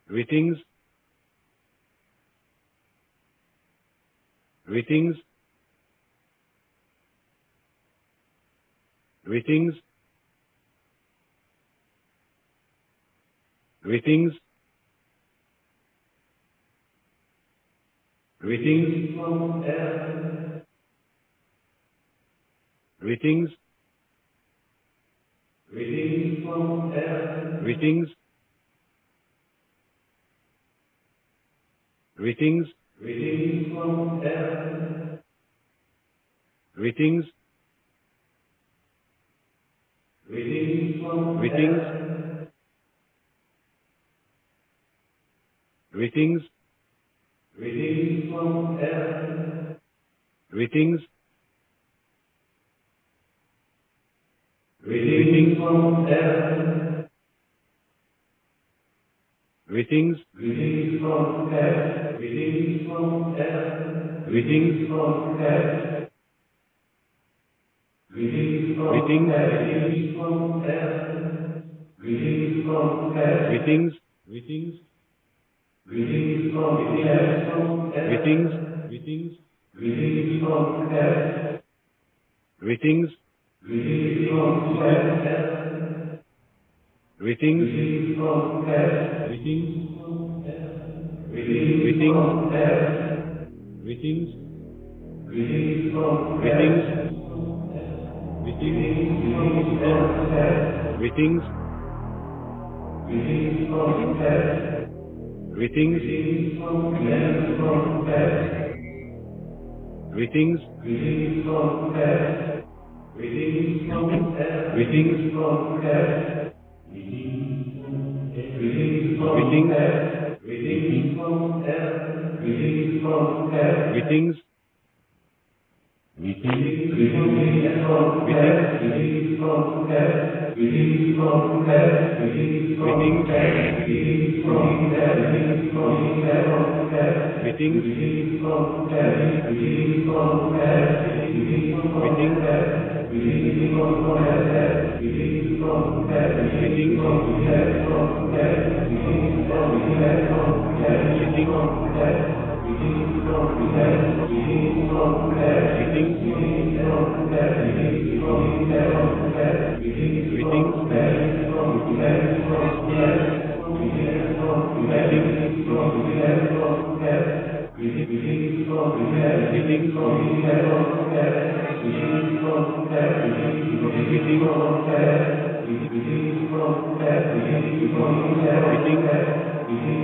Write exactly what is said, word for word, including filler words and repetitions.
Greetings, greetings, greetings, greetings, greetings, from heaven. greetings, Greetings from heaven. greetings, greetings, Greetings from heaven. greetings, Greetings from greetings, heaven. greetings, Greetings from heaven. greetings, Greetings from heaven. greetings, Greetings from heaven. Greetings from heaven. greetings, from heaven. Greetings from greetings, heaven. from heaven. Greetings from heaven. greetings, greetings, Greetings from heaven. from greetings, heaven. greetings, Greetings from heaven. greetings, Greetings from heaven. greetings, Greetings from heaven. greetings, Greetings from heaven. greetings, Greetings from greetings, heaven. greetings, Greetings from heaven. greetings, Greetings from heaven. greetings, Greetings from heaven. from heaven. greetings, Greetings from heaven. Greetings from heaven. greetings, from heaven. Greetings from greetings, heaven. Greetings from heaven. Greetings from heaven. greetings, Greetings from heaven. Greetings from heaven. Greetings from heaven. Greetings from heaven. Greetings from heaven. from heaven. greetings, Greetings from heaven. Greetings from heaven. Greetings from heaven. Greetings from heaven. Greetings from heaven. greetings, from heaven. from heaven. Greetings from heaven. from heaven. greetings, from heaven. Greetings from heaven. Greetings from heaven. greetings, Greetings from heaven. Greetings from heaven. Greetings greetings, from heaven. from heaven. from heaven. Greetings from heaven. from heaven. from heaven. Greetings from heaven. greetings, from heaven. from heaven. Greetings from heaven. Greetings from heaven. Greetings from heaven. Greetings from heaven. Greetings